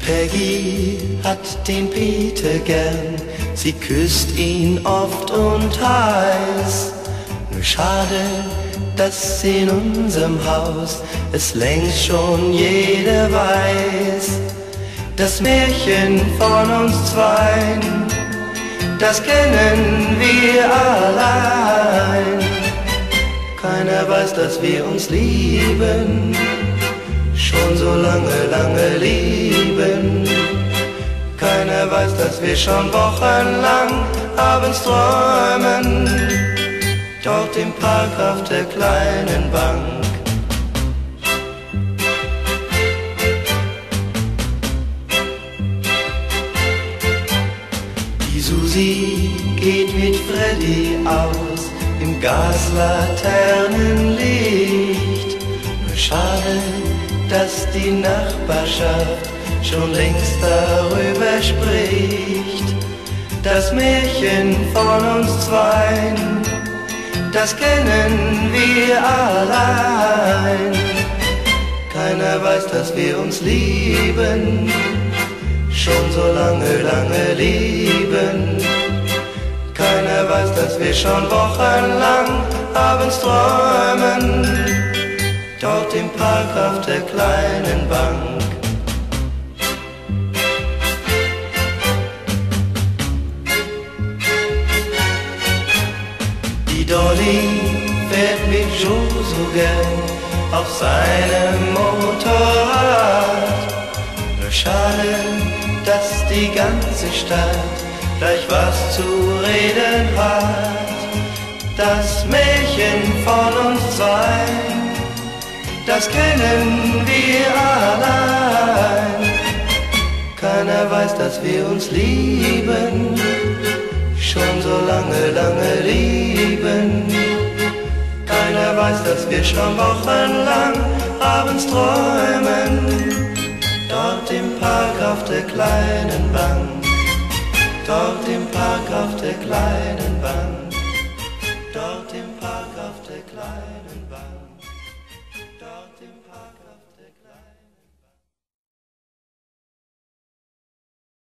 Peggy hat den Peter gern, sie küsst ihn oft und heiß. Nur schade, dass in unserem Haus es längst schon jeder weiß. Das Märchen von uns zweien, das kennen wir allein. Keiner weiß, dass wir uns lieben, schon so lange, lange lieben. Keiner weiß, dass wir schon wochenlang abends träumen, dort im Park auf der kleinen Bank. Die Susi geht mit Freddy aus im Gaslaternenlicht. Nur schade, dass die Nachbarschaft schon längst darüber spricht. Das Märchen von uns zweien, das kennen wir allein. Keiner weiß, dass wir uns lieben, schon so lange, lange lieben. Keiner weiß, dass wir schon wochenlang abends träumen, dort im Park auf der kleinen Bank. Die Dolly fährt mit Joe so gern auf seinem Motorrad. Nur schade, dass die ganze Stadt gleich was zu reden hat. Das Märchen von uns zweien, das kennen wir allein. Keiner weiß, dass wir uns lieben, schon so lange, lange lieben. Keiner weiß, dass wir schon wochenlang abends träumen, dort im Park auf der kleinen Bank, dort im Park auf der kleinen Bank.